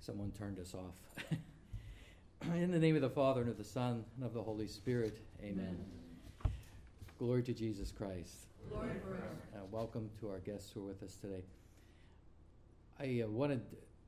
Someone turned us off. In the name of the Father, and of the Son, and of the Holy Spirit, amen. Glory to Jesus Christ. Glory forever. Welcome to our guests who are with us today. I wanted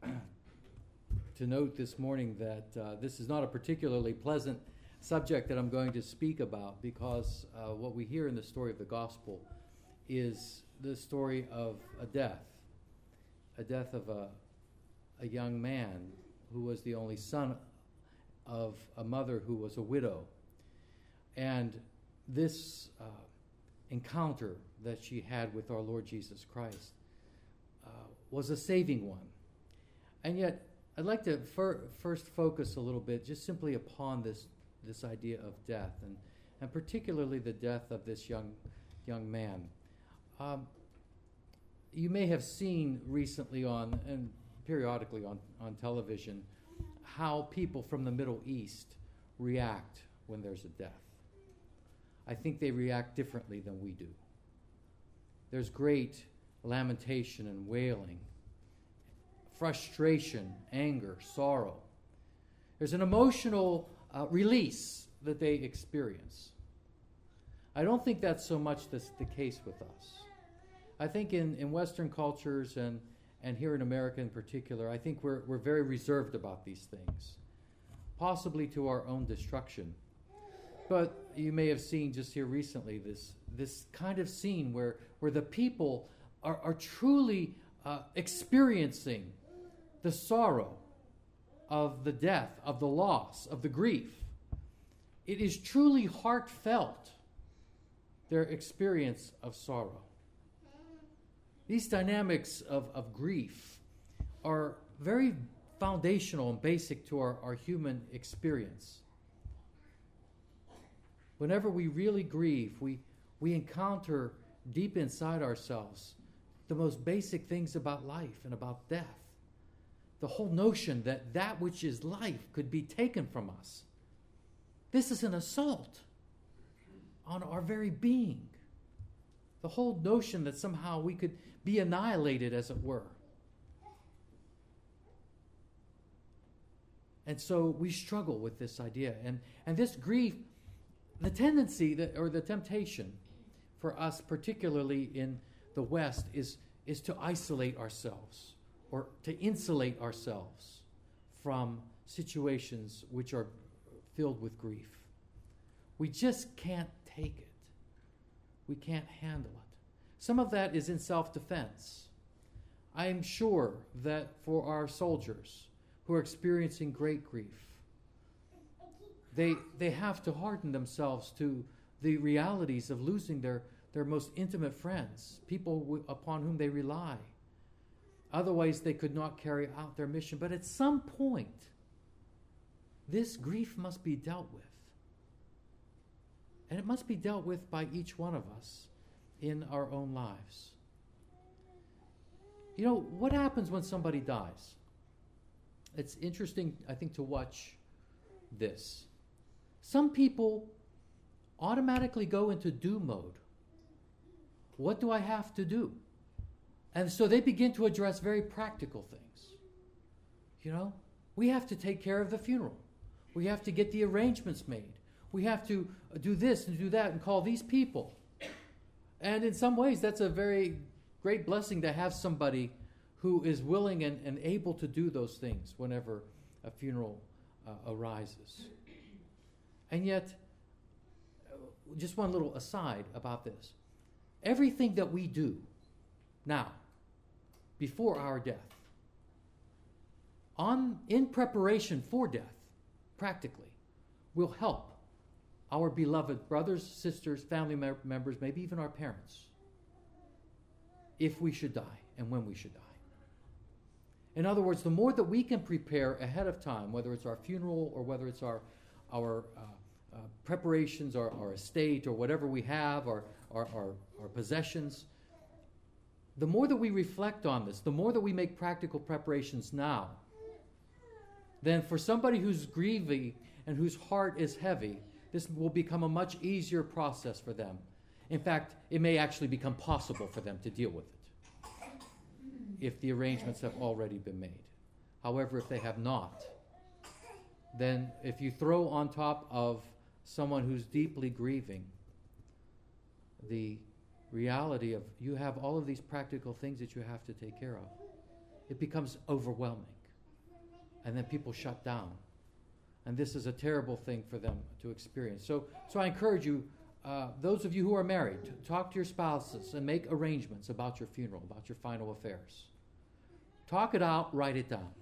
to note this morning that this is not a particularly pleasant subject that I'm going to speak about, because what we hear in the story of the gospel is the story of a death of a young man who was the only son of a mother who was a widow. And this encounter that she had with our Lord Jesus Christ was a saving one. And yet, I'd like to first focus a little bit just simply upon this idea of death, and particularly the death of this young man. You may have seen recently and periodically on television how people from the Middle East react when there's a death. I think they react differently than we do. There's great lamentation and wailing, frustration, anger, sorrow. There's an emotional release that they experience. I don't think that's so much the case with us. I think in Western cultures and here in America in particular, I think we're very reserved about these things, possibly to our own destruction. But you may have seen just here recently this kind of scene where the people are truly experiencing the sorrow of the death, of the loss, of the grief. It is truly heartfelt, their experience of sorrow. These dynamics of grief are very foundational and basic to our human experience. Whenever we really grieve, we encounter deep inside ourselves the most basic things about life and about death. The whole notion that which is life could be taken from us. This is an assault on our very being. The whole notion that somehow we could be annihilated, as it were. And so we struggle with this idea. And this grief, the tendency or the temptation for us, particularly in the West, is to isolate ourselves or to insulate ourselves from situations which are filled with grief. We just can't take it. We can't handle it. Some of that is in self-defense. I am sure that for our soldiers who are experiencing great grief, they have to harden themselves to the realities of losing their most intimate friends, people upon whom they rely. Otherwise, they could not carry out their mission. But at some point, this grief must be dealt with. And it must be dealt with by each one of us in our own lives. You know, what happens when somebody dies? It's interesting, I think, to watch this. Some people automatically go into do mode. What do I have to do? And so they begin to address very practical things. You know, we have to take care of the funeral. We have to get the arrangements made. We have to do this and do that and call these people. And in some ways, that's a very great blessing to have somebody who is willing and able to do those things whenever a funeral arises. And yet, just one little aside about this. Everything that we do now, before our death, in preparation for death, practically, will help our beloved brothers, sisters, family members, maybe even our parents, if we should die and when we should die. In other words, the more that we can prepare ahead of time, whether it's our funeral or whether it's our preparations, our estate, or whatever we have, our possessions, the more that we reflect on this, the more that we make practical preparations now, then for somebody who's grieving and whose heart is heavy, this will become a much easier process for them. In fact, it may actually become possible for them to deal with it if the arrangements have already been made. However, if they have not, then if you throw on top of someone who's deeply grieving the reality of you have all of these practical things that you have to take care of, it becomes overwhelming. And then people shut down. And this is a terrible thing for them to experience. So I encourage you, those of you who are married, talk to your spouses and make arrangements about your funeral, about your final affairs. Talk it out, write it down.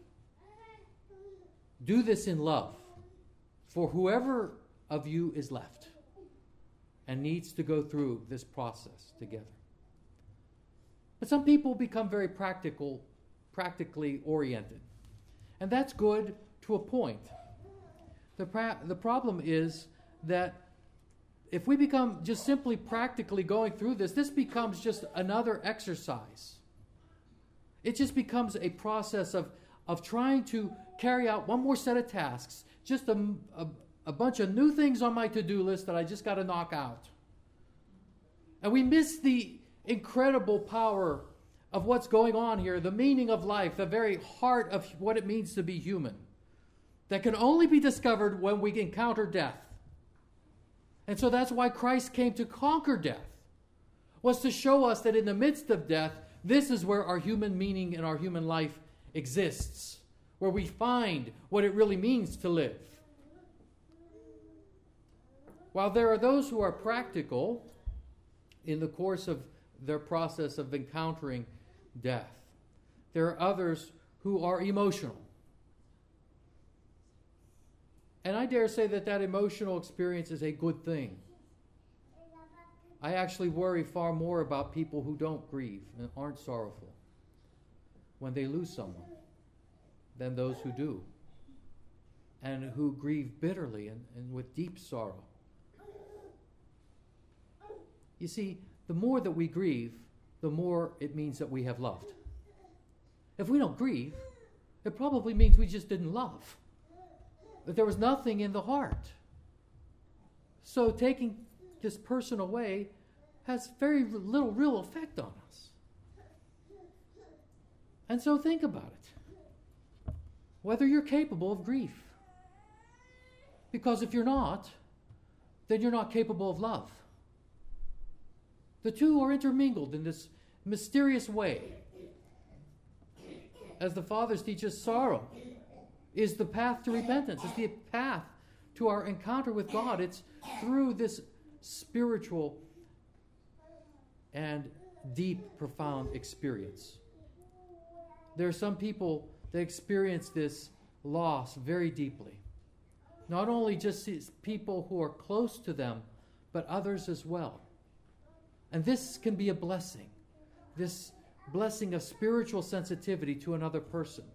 Do this in love for whoever of you is left and needs to go through this process together. But some people become very practically oriented. And that's good to a point. The problem is that if we become just simply practically going through this becomes just another exercise. It just becomes a process of trying to carry out one more set of tasks, just a bunch of new things on my to-do list that I just got to knock out. And we miss the incredible power of what's going on here, the meaning of life, the very heart of what it means to be human, that can only be discovered when we encounter death. And so that's why Christ came to conquer death, was to show us that in the midst of death, this is where our human meaning and our human life exists, where we find what it really means to live. While there are those who are practical in the course of their process of encountering death, there are others who are emotional. And I dare say that emotional experience is a good thing. I actually worry far more about people who don't grieve and aren't sorrowful when they lose someone than those who do and who grieve bitterly and with deep sorrow. You see, the more that we grieve, the more it means that we have loved. If we don't grieve, it probably means we just didn't love, that there was nothing in the heart. So taking this person away has very little real effect on us. And so think about it. Whether you're capable of grief. Because if you're not, then you're not capable of love. The two are intermingled in this mysterious way. As the Fathers teach us, sorrow is the path to repentance. It's the path to our encounter with God. It's through this spiritual and deep, profound experience. There are some people that experience this loss very deeply. Not only just people who are close to them, but others as well. And this can be a blessing. This blessing of spiritual sensitivity to another person.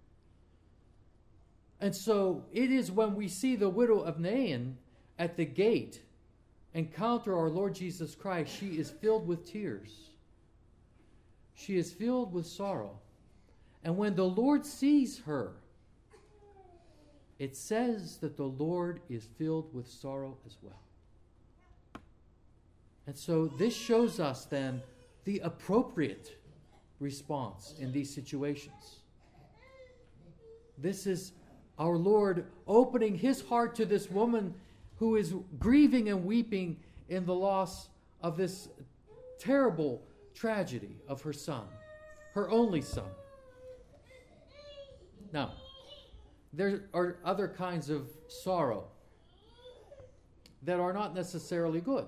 And so it is when we see the widow of Nain at the gate encounter our Lord Jesus Christ, she is filled with tears. She is filled with sorrow. And when the Lord sees her, it says that the Lord is filled with sorrow as well. And so this shows us then the appropriate response in these situations. This is our Lord opening his heart to this woman who is grieving and weeping in the loss of this terrible tragedy of her son, her only son. Now, there are other kinds of sorrow that are not necessarily good.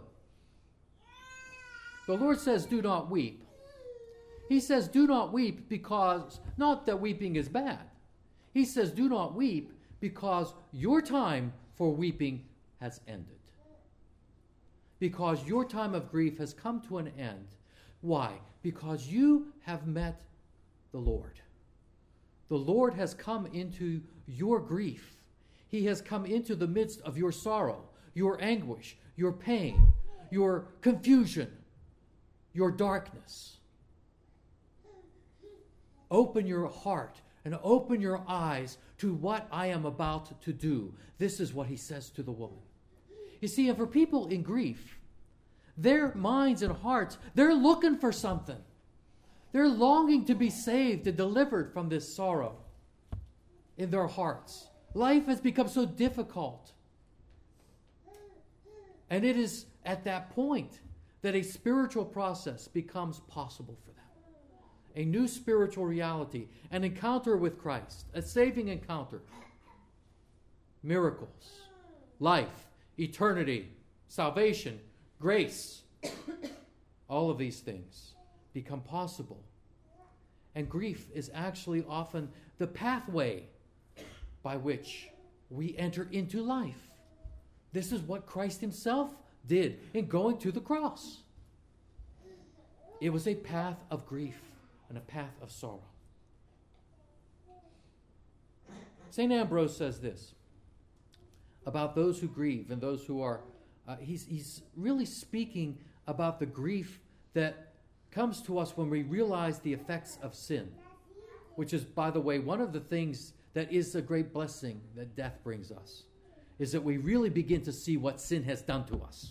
The Lord says, do not weep. He says, do not weep because, not that weeping is bad. He says, do not weep because your time for weeping has ended. Because your time of grief has come to an end. Why? Because you have met the Lord. The Lord has come into your grief. He has come into the midst of your sorrow, your anguish, your pain, your confusion, your darkness. Open your heart and open your eyes to what I am about to do. This is what he says to the woman. You see, and for people in grief, their minds and hearts, they're looking for something. They're longing to be saved and delivered from this sorrow. in their hearts. Life has become so difficult. And it is at that point that a spiritual process becomes possible for them. A new spiritual reality, an encounter with Christ, a saving encounter. Miracles, life, eternity, salvation, grace. All of these things become possible. And grief is actually often the pathway by which we enter into life. This is what Christ himself did in going to the cross. It was a path of grief and a path of sorrow. St. Ambrose says this about those who grieve and those who are, he's really speaking about the grief that comes to us when we realize the effects of sin, which is, by the way, one of the things that is a great blessing that death brings us, is that we really begin to see what sin has done to us.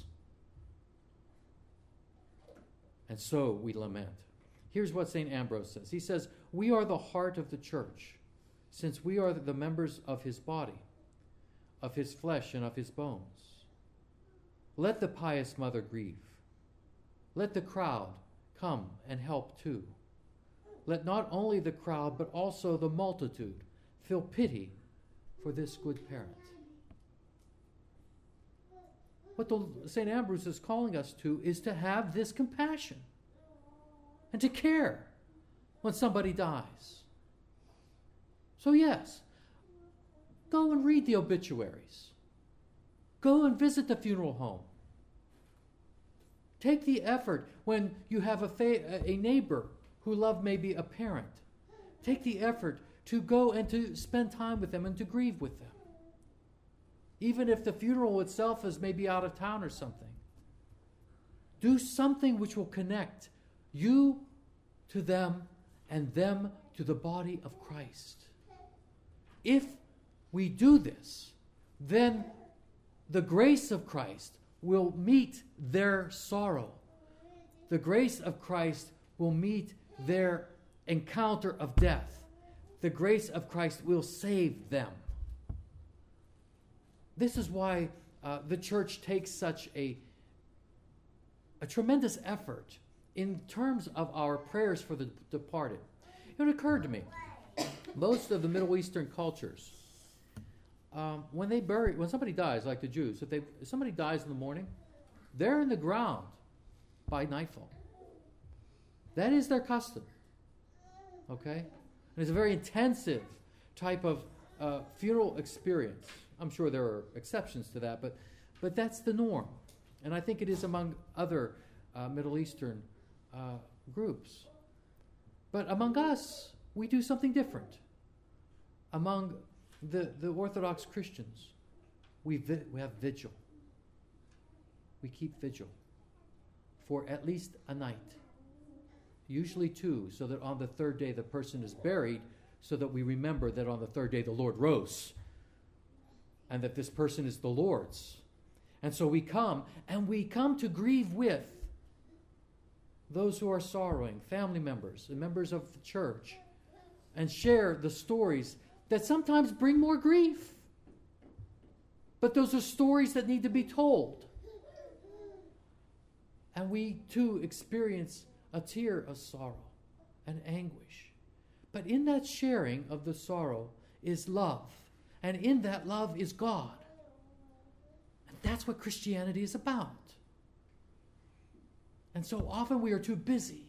And so we lament. Here's what St. Ambrose says. He says, "We are the heart of the church, since we are the members of his body, of his flesh and of his bones. Let the pious mother grieve. Let the crowd come and help too. Let not only the crowd, but also the multitude feel pity for this good parent." What St. Ambrose is calling us to is to have this compassion and to care when somebody dies. So yes, go and read the obituaries. Go and visit the funeral home. Take the effort when you have a neighbor who love maybe a parent. Take the effort to go and to spend time with them and to grieve with them. Even if the funeral itself is maybe out of town or something. Do something which will connect you to them and them to the body of Christ. If we do this, then the grace of Christ will meet their sorrow. The grace of Christ will meet their encounter of death. The grace of Christ will save them. This is why the church takes such a tremendous effort in terms of our prayers for the departed. It occurred to me, most of the Middle Eastern cultures, when somebody dies, like the Jews, if somebody dies in the morning, they're in the ground by nightfall. That is their custom. Okay? And it's a very intensive type of funeral experience. I'm sure there are exceptions to that, but that's the norm. And I think it is among other Middle Eastern groups. But among us, we do something different. Among the Orthodox Christians, we have vigil. We keep vigil for at least a night, usually 2, so that on the third day the person is buried, so that we remember that on the third day the Lord rose, and that this person is the Lord's. And so we come to grieve with those who are sorrowing, family members and members of the church, and share the stories that sometimes bring more grief. But those are stories that need to be told. And we too experience a tear of sorrow and anguish. But in that sharing of the sorrow is love. And in that love is God. And that's what Christianity is about. And so often we are too busy.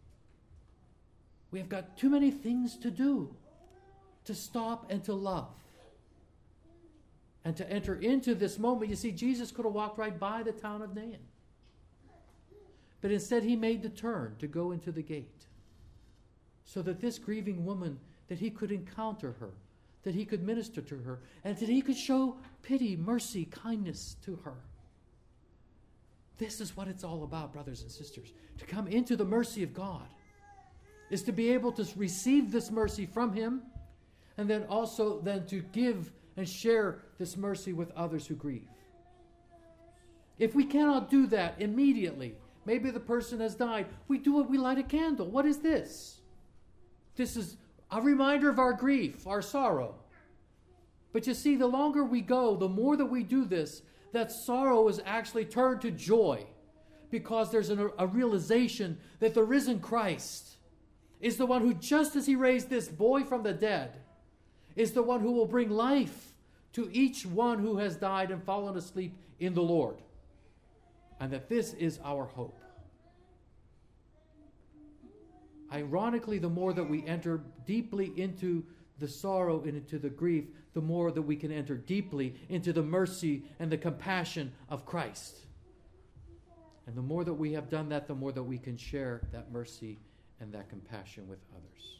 We have got too many things to do to stop and to love. And to enter into this moment. You see, Jesus could have walked right by the town of Nain. But instead he made the turn to go into the gate. So that this grieving woman, that he could encounter her, that he could minister to her, and that he could show pity, mercy, kindness to her. This is what it's all about, brothers and sisters. To come into the mercy of God is to be able to receive this mercy from him, and then also then to give and share this mercy with others who grieve. If we cannot do that immediately, maybe the person has died, we do it, we light a candle. What is this? This is a reminder of our grief, our sorrow. But you see, the longer we go, the more that we do this, that sorrow is actually turned to joy, because there's a realization that the risen Christ is the one who, just as he raised this boy from the dead, is the one who will bring life to each one who has died and fallen asleep in the Lord. And that this is our hope. Ironically, the more that we enter deeply into the sorrow and into the grief, the more that we can enter deeply into the mercy and the compassion of Christ. And the more that we have done that, the more that we can share that mercy and that compassion with others.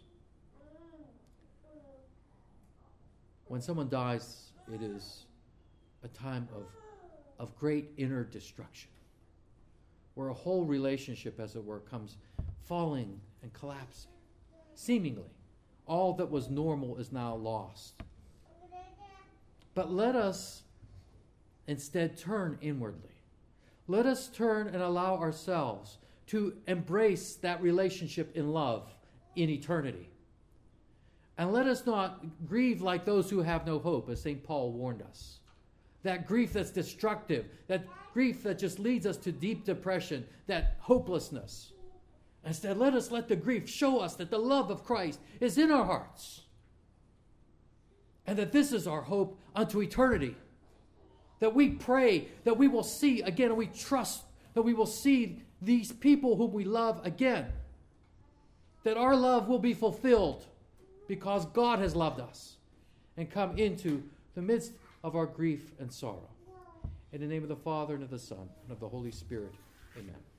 When someone dies, it is a time of great inner destruction, where a whole relationship, as it were, comes falling and collapsing. Seemingly, all that was normal is now lost. But let us instead turn inwardly. Let us turn and allow ourselves to embrace that relationship in love in eternity. And let us not grieve like those who have no hope, as St. Paul warned us. That grief that's destructive, that grief that just leads us to deep depression, that hopelessness. Instead, let us let the grief show us that the love of Christ is in our hearts. And that this is our hope unto eternity. That we pray that we will see again, and we trust that we will see these people whom we love again. That our love will be fulfilled because God has loved us and come into the midst of our grief and sorrow. In the name of the Father, and of the Son, and of the Holy Spirit, amen.